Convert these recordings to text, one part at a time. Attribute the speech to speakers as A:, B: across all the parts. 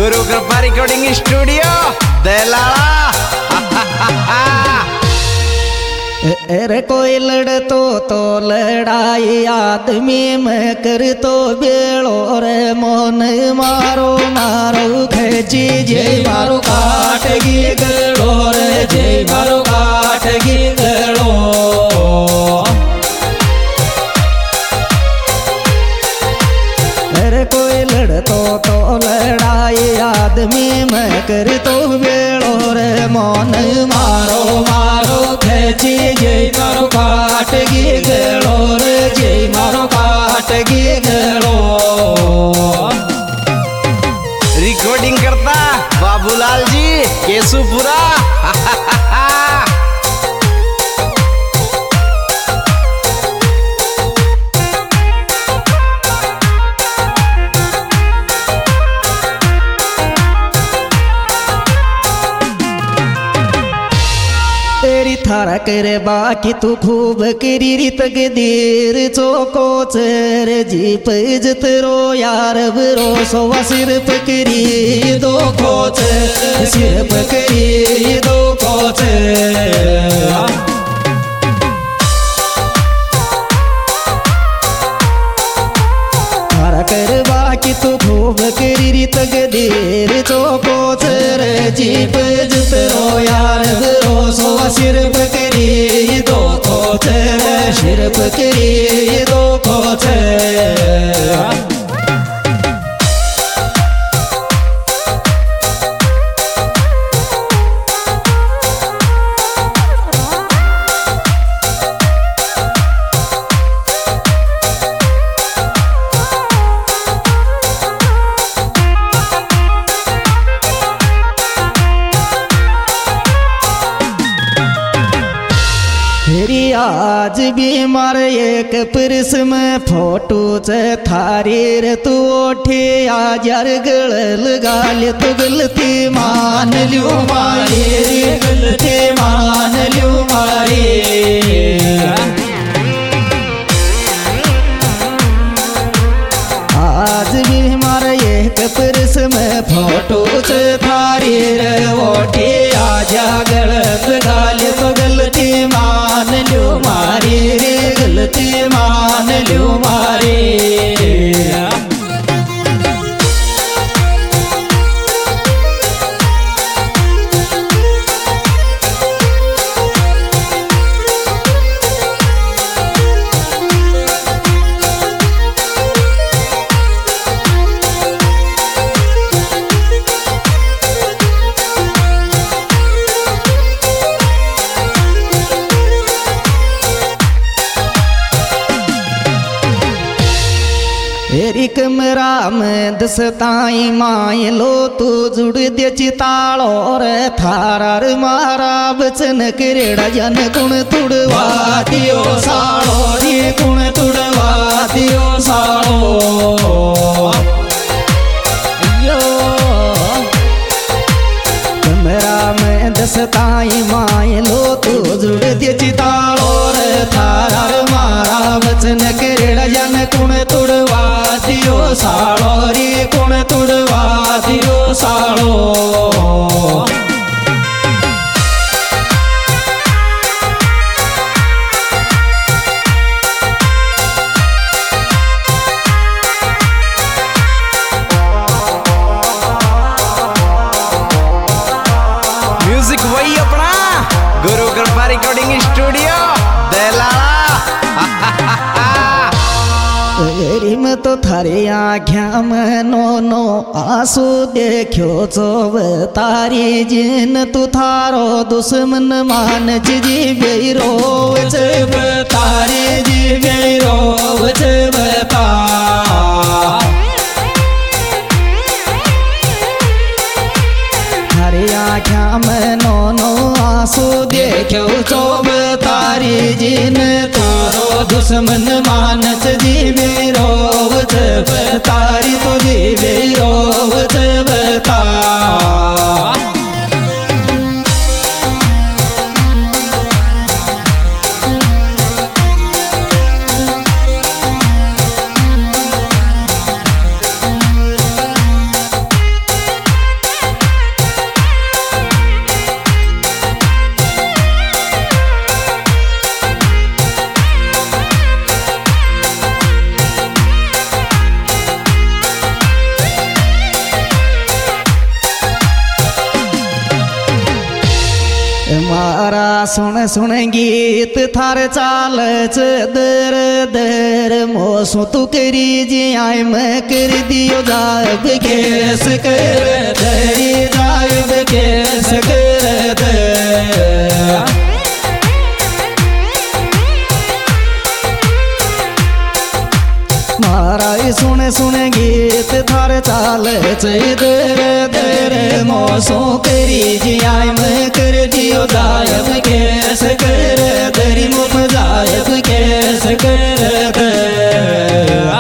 A: गुरु कृपा recording studio देलाला।
B: अरे कोई लड़ तो लड़ाई आदमी में कर तो बेड़ो रे मोन मारो मारो खेची जय मारो काटगी गड़ो रे जय मारो काटगी गड़ो। अरे कोई लड़ तो लड़ाई आदमी में कर तो बेड़ो रे मोन मारो मारो खेची जय मारो काटगी गड़ो रे जय मारो काटगी गड़ो।
A: रिकॉर्डिंग करता बाबूलाल जी केशुपुरा।
B: तेरी थारा करे बाकी तू खूब करी रित देर चोको चर जीप जतरो यार बरो सोवा सिर पकड़ी दो कोच सिर पकड़ी दो कोच। थारा कर बाकी तू खूब करी रित देर चोको चर जीप जतरो यार बरो सोवा सिर पकड़ी दो कोच सिर पकड़ी दो कोच। आज भी मार एक पुरुष में फोटो च थारी रे तू ओठे आज यार गल गाल तू गलती मान लियो मारे रे गलती मान लियो मारे। आज भी मार एक पुरुष में फोटो च थारी रे ओठे आज गल गाल तो गलती मान लियो मारे रे गलती मान लियो मारे। हेरी कमरा में दसताई माय लो तू जुड़ दे चितालो रे थारा मारा बचन करेड़ा जन गुण तुड़वा दियो सालो रे गुण तुड़वा दियो सालो। कमरा में दसताई माय लो तू जुड़ दे चितालो रे थारा मारा बचन करेड़ा जन गुण तुड़वा दियो सालो रे गुण तुड़वा दियो सालो।
A: म्यूजिक वही अपना गुरु कृपा रिकॉर्डिंग स्टूडियो देलाला।
B: रिम तो थारे आँख्या में नो आंसू देखो चोव तारी जिन तू थारो दुश्मन मान जी बेरो जब तारी जी बेरो जब ता। थारे आँख्या में नो आंसू देखो चोव तारी जिन तारो दुश्मन मानस जी बेरो जब तारी तो जी बेरो जब ता। सुन सुन गीत थार चाल दर दर मोसो तू करी जी आय मैं कर दियो जाब केस कर दरी जाब केस कर दर मारा सुन सुन गीत थार चाल दर दर मोसो करी जी आय मैं कर दियो जायब केस कर दरी मुख जायब केस कर दर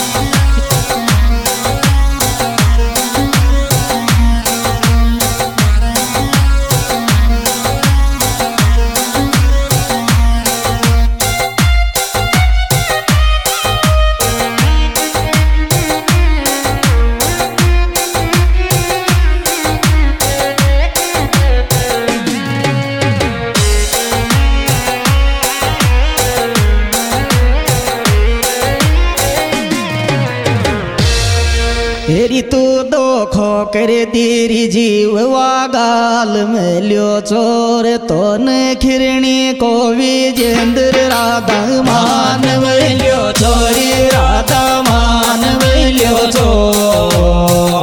B: तेरी तू दोखो कर तेरी जीव वागाल मिल्यो चोर तो न खिरणी को विजेंद्र राधा मान मिल्यो चोरी राधा मान मिल्यो चोर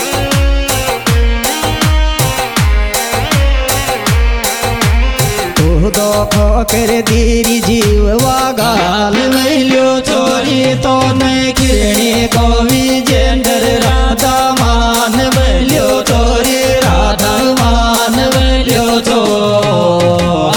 B: तू दोखो कर तेरी जीव वागाल मिल्यो चोरी तो न खिरणी को विजेंद्र राधा मान मिल्यो चोरी राधा मान मिल्यो चोर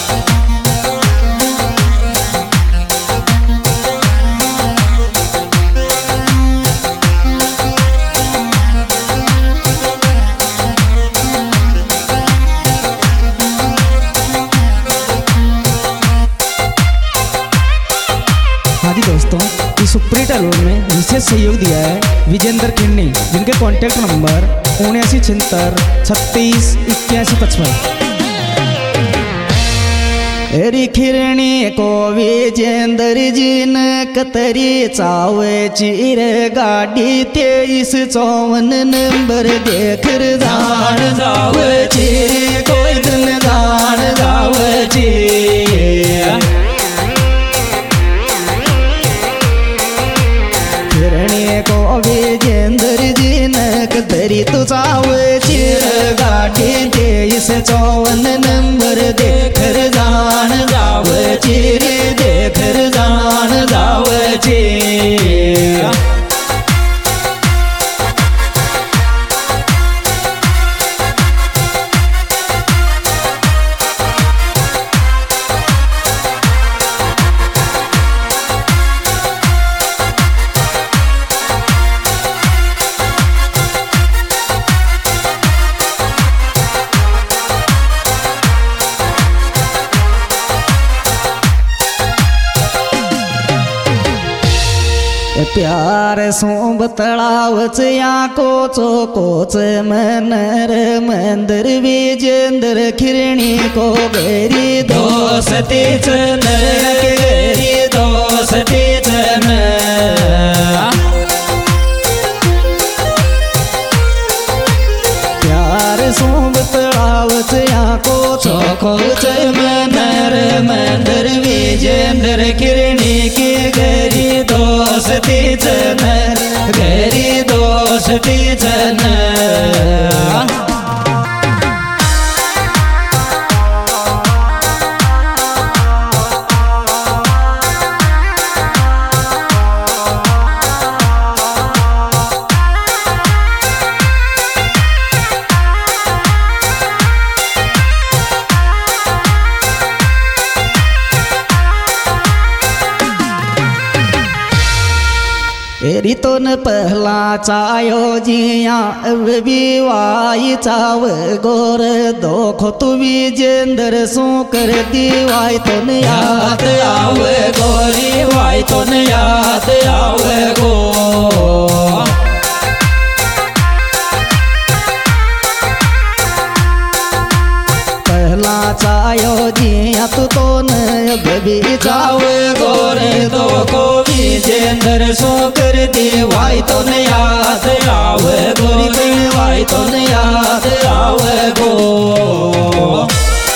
B: हाँ जी दोस्तों, इस सुपरहिट एल्बम में विशेष सहयोग दिया है विजेंद्र खिन्नी, जिनके कॉन्टैक्ट नंबर 7976368155। तेरी खिरणी को विजेंद्र जी ने कतरी चावे चीर गाड़ी 2354 नंबर देख जान जावे चीर कोई दिन जान जावे चीर को विजेंद्र जी नक दरी तू चावे चिर गाड़ी 2354 नंबर देखर जान जावे चिर देखर जान जावे चिर प्यार सो बतलावच या कोचो कोच मनर मंदर विजेंद्र खिरणी को गरी दोस्ती नर के गरी दोस्ती प्यार सो बतलावच या कोचो कोच मनर मंदर विजेंद्र खिरणी के गरी दोस्ती नर गरी दोस्ती नर तेरी तो न पहला चायो जिया विवाई चाव गोर दोखो तू विजेंद्र सो कर दीवाई तो न याद आवे गोरी वाई तो न याद आवे गो पहला चायो जिया तू तो न बबी चावे गोरे दो को विजेंद्र सो कर दीवाई तो न याद आवे गोरी वाई तो न याद आवे गो